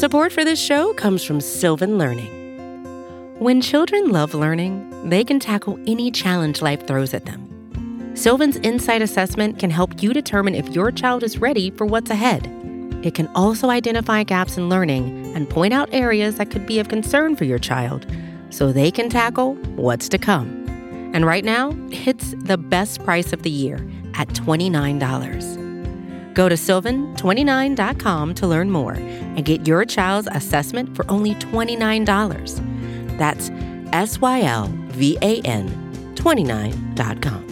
Support for this show comes from Sylvan Learning. When children love learning, they can tackle any challenge life throws at them. Sylvan's Insight Assessment can help you determine if your child is ready for what's ahead. It can also identify gaps in learning and point out areas that could be of concern for your child so they can tackle what's to come. And right now, it's the best price of the year at $29. Go to sylvan29.com to learn more and get your child's assessment for only $29. That's SYLVAN 29.com.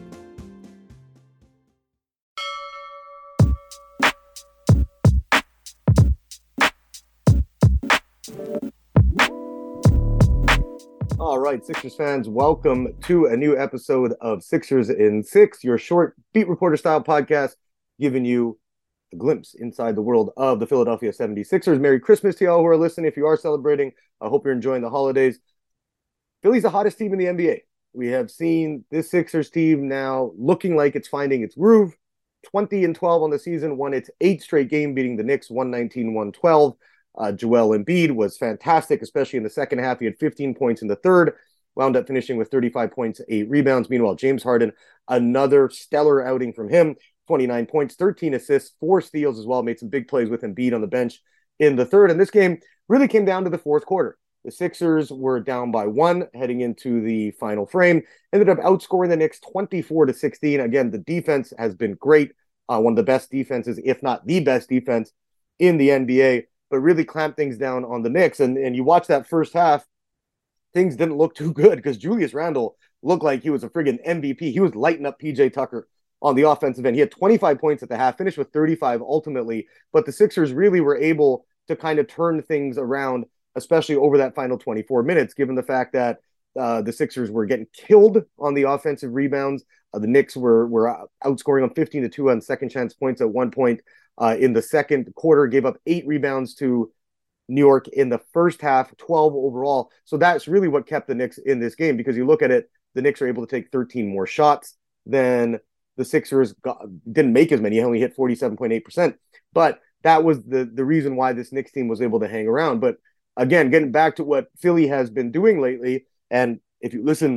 All right, Sixers fans, welcome to a new episode of Sixers in 6, your short beat reporter style podcast, giving you a glimpse inside the world of the Philadelphia 76ers. Merry Christmas to y'all who are listening. If you are celebrating, I hope you're enjoying the holidays. Philly's the hottest team in the NBA. We have seen this Sixers team now looking like it's finding its groove. 20-12 on the season, won its 8th straight game, beating the Knicks 119-112. Joel Embiid was fantastic, especially in the second half. He had 15 points in the third, wound up finishing with 35 points, 8 rebounds. Meanwhile, James Harden, another stellar outing from him, 29 points, 13 assists, 4 steals as well, made some big plays with Embiid on the bench in the third. And this game really came down to the fourth quarter. The Sixers were down by 1 heading into the final frame, ended up outscoring the Knicks 24-16. Again, the defense has been great, one of the best defenses, if not the best defense in the NBA. But really clamped things down on the Knicks. And you watch that first half, things didn't look too good because Julius Randle looked like he was a friggin' MVP. He was lighting up PJ Tucker on the offensive end. He had 25 points at the half, finished with 35 ultimately. But the Sixers really were able to kind of turn things around, especially over that final 24 minutes, given the fact that the Sixers were getting killed on the offensive rebounds. The Knicks were outscoring them 15-2 on second chance points at one point. In the second quarter, gave up 8 rebounds to New York in the first half, 12 overall. So that's really what kept the Knicks in this game, because you look at it, the Knicks are able to take 13 more shots than the Sixers didn't make as many. He only hit 47.8%. But that was the reason why this Knicks team was able to hang around. But again, getting back to what Philly has been doing lately, and if you listen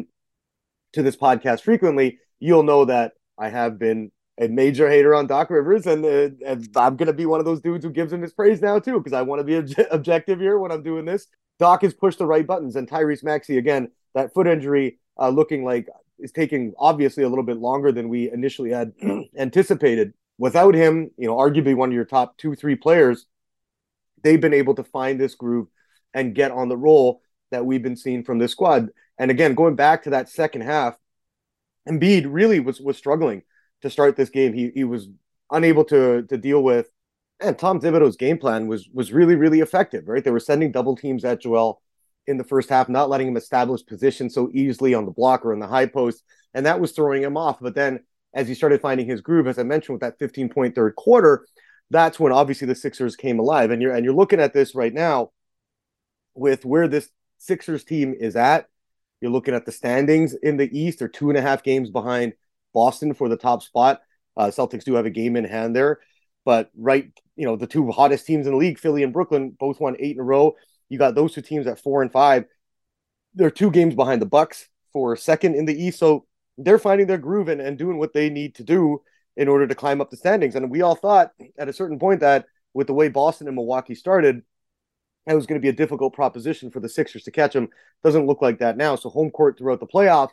to this podcast frequently, you'll know that I have been a major hater on Doc Rivers, and I'm going to be one of those dudes who gives him his praise now, too, because I want to be objective here when I'm doing this. Doc has pushed the right buttons, and Tyrese Maxey, again, that foot injury looking like is taking, obviously, a little bit longer than we initially had anticipated. Without him, arguably one of your top 2-3 players, they've been able to find this groove and get on the roll that we've been seeing from this squad. And again, going back to that second half, Embiid really was struggling to start this game. He was unable to deal with, and Tom Thibodeau's game plan was really, really effective, right? They were sending double teams at Joel in the first half, not letting him establish position so easily on the block or in the high post, and that was throwing him off. But then as he started finding his groove, as I mentioned, with that 15-point third quarter, that's when obviously the Sixers came alive. And you're looking at this right now with where this Sixers team is at. You're looking at the standings in the East. They're 2.5 games behind Boston for the top spot. Celtics do have a game in hand there, but the two hottest teams in the league, Philly and Brooklyn, both won 8 in a row. You got those two teams at 4 and 5. They're 2 games behind the Bucks for second in the East, so they're finding their groove and doing what they need to do in order to climb up the standings. And we all thought at a certain point that with the way Boston and Milwaukee started, it was going to be a difficult proposition for the Sixers to catch them. Doesn't look like that now. So home court throughout the playoffs,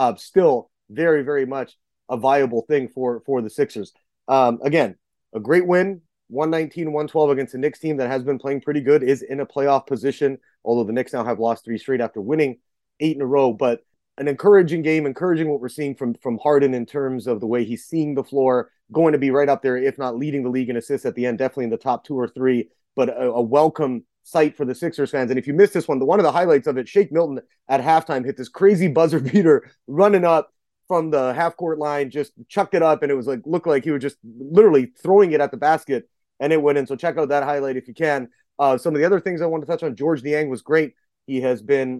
still very, very much a viable thing for the Sixers. Again, a great win, 119-112 against the Knicks team that has been playing pretty good, is in a playoff position, although the Knicks now have lost 3 straight after winning 8 in a row. But an encouraging game, encouraging what we're seeing from Harden in terms of the way he's seeing the floor, going to be right up there, if not leading the league in assists at the end, definitely in the top 2 or 3, but a welcome sight for the Sixers fans. And if you missed this one of the highlights of it, Shake Milton at halftime hit this crazy buzzer beater running up from the half-court line, just chucked it up, and it was looked like he was just literally throwing it at the basket, and it went in. So check out that highlight if you can. Some of the other things I want to touch on, George Niang was great. He has been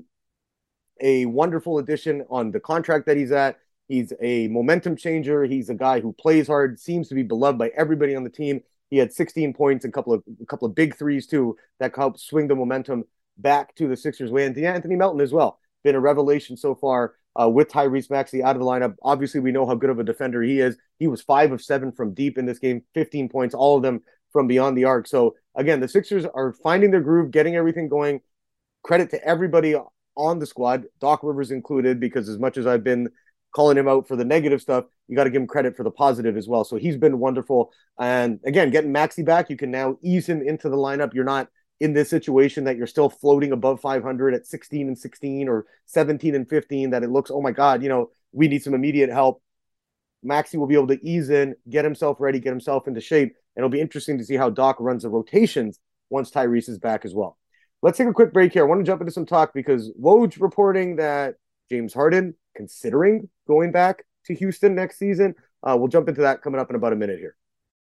a wonderful addition on the contract that he's at. He's a momentum changer. He's a guy who plays hard, seems to be beloved by everybody on the team. He had 16 points and a couple of big threes too that helped swing the momentum back to the Sixers' way. And Anthony Melton as well, been a revelation so far with Tyrese Maxey out of the lineup. Obviously, we know how good of a defender he is. He was 5 of 7 from deep in this game, 15 points, all of them from beyond the arc. So again, the Sixers are finding their groove, getting everything going. Credit to everybody on the squad, Doc Rivers included, because as much as I've been calling him out for the negative stuff, you got to give him credit for the positive as well. So he's been wonderful. And again, getting Maxey back, you can now ease him into the lineup. You're not in this situation that you're still floating above 500 at 16 and 16 or 17 and 15, that it looks, oh my God, we need some immediate help. Maxey will be able to ease in, get himself ready, get himself into shape. And it'll be interesting to see how Doc runs the rotations once Tyrese is back as well. Let's take a quick break here. I want to jump into some talk because Woj reporting that James Harden considering going back to Houston next season. We'll jump into that coming up in about a minute here.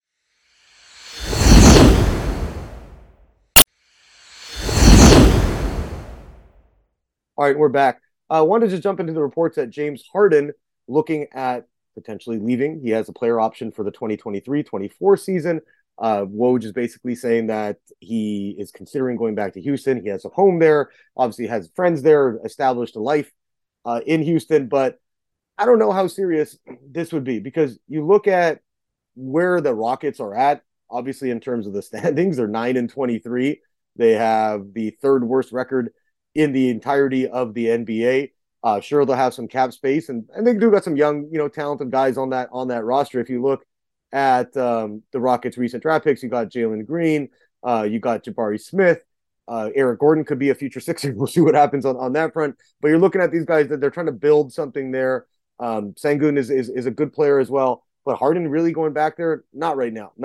All right, we're back. I wanted to just jump into the reports that James Harden looking at potentially leaving. He has a player option for the 2023-24 season. Woj is basically saying that he is considering going back to Houston. He has a home there, obviously has friends there, established a life in Houston, but I don't know how serious this would be because you look at where the Rockets are at, obviously in terms of the standings, they're 9-23. They have the third worst record in the entirety of the NBA. Sure, they'll have some cap space, and they do got some young, talented guys on that roster. If you look at the Rockets' recent draft picks, you got Jalen Green, you got Jabari Smith, Eric Gordon could be a future Sixer. We'll see what happens on that front. But you're looking at these guys that they're trying to build something there. Sengun is a good player as well, but Harden really going back there? Not right now.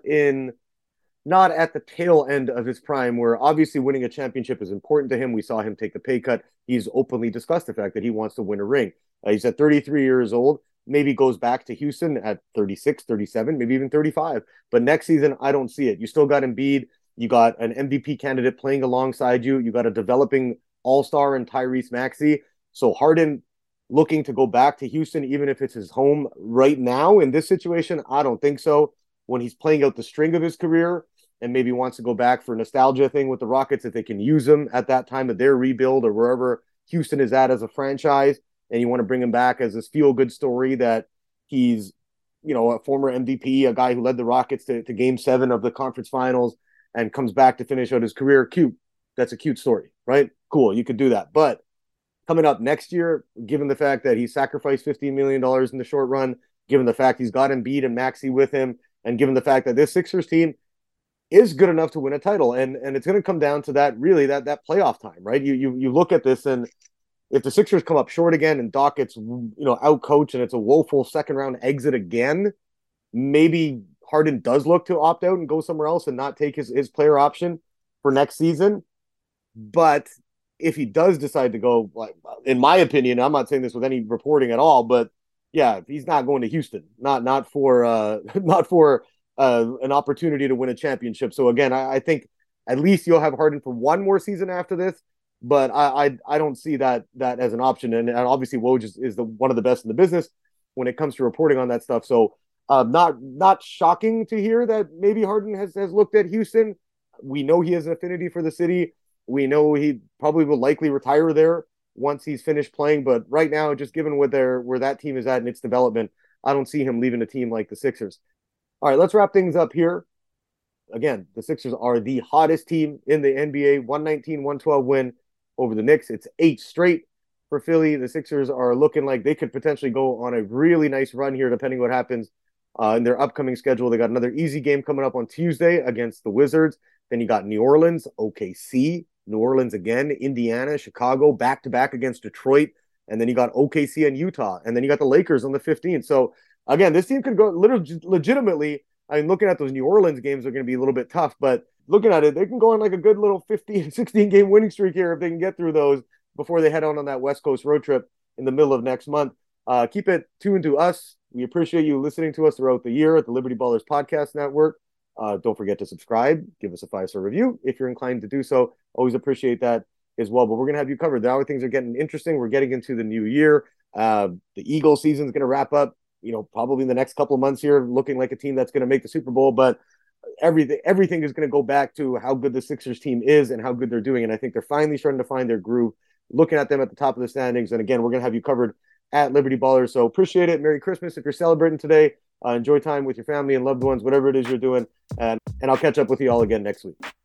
Not at the tail end of his prime, where obviously winning a championship is important to him. We saw him take the pay cut. He's openly discussed the fact that he wants to win a ring. He's at 33 years old. Maybe goes back to Houston at 36, 37, maybe even 35. But next season, I don't see it. You still got Embiid. You got an MVP candidate playing alongside you. You got a developing all-star in Tyrese Maxey. So Harden looking to go back to Houston, even if it's his home right now in this situation, I don't think so. When he's playing out the string of his career and maybe wants to go back for a nostalgia thing with the Rockets, if they can use him at that time of their rebuild or wherever Houston is at as a franchise, and you want to bring him back as this feel-good story that he's, a former MVP, a guy who led the Rockets to Game 7 of the conference finals and comes back to finish out his career. Cute. That's a cute story, right? Cool. You could do that. But coming up next year, given the fact that he sacrificed $15 million in the short run, given the fact he's got Embiid and Maxey with him, and given the fact that this Sixers team is good enough to win a title, and it's going to come down to that playoff time, right? You look at this, and if the Sixers come up short again and Doc gets out coached and it's a woeful second round exit again, maybe Harden does look to opt out and go somewhere else and not take his player option for next season. But if he does decide to go, like, in my opinion, I'm not saying this with any reporting at all, but yeah, he's not going to Houston, not for an opportunity to win a championship. So again, I think at least you'll have Harden for one more season after this, but I don't see that as an option. And obviously Woj is one of the best in the business when it comes to reporting on that stuff. So not shocking to hear that maybe Harden has looked at Houston. We know he has an affinity for the city. We know he probably will likely retire there once he's finished playing. But right now, just given where that team is at in its development, I don't see him leaving a team like the Sixers. All right, let's wrap things up here. Again, the Sixers are the hottest team in the NBA. 119-112 win over the Knicks. It's 8 straight for Philly. The Sixers are looking like they could potentially go on a really nice run here, depending what happens in their upcoming schedule. They got another easy game coming up on Tuesday against the Wizards. Then you got New Orleans, OKC, New Orleans again, Indiana, Chicago, back-to-back against Detroit. And then you got OKC and Utah. And then you got the Lakers on the 15th. So, again, this team could go legitimately. I mean, looking at those New Orleans games are going to be a little bit tough, but looking at it, they can go on like a good little 15, 16-game winning streak here if they can get through those before they head on that West Coast road trip in the middle of next month. Keep it tuned to us. We appreciate you listening to us throughout the year at the Liberty Ballers Podcast Network. Don't forget to subscribe, give us a 5-star review if you're inclined to do so. Always appreciate that as well. But we're going to have you covered. Now things are getting interesting. We're getting into the new year. The Eagles season is going to wrap up, probably in the next couple of months here, looking like a team that's going to make the Super Bowl. But everything is going to go back to how good the Sixers team is and how good they're doing. And I think they're finally starting to find their groove. Looking at them at the top of the standings. And again, we're going to have you covered at Liberty Ballers. So appreciate it. Merry Christmas if you're celebrating today. Enjoy time with your family and loved ones, whatever it is you're doing. And I'll catch up with you all again next week.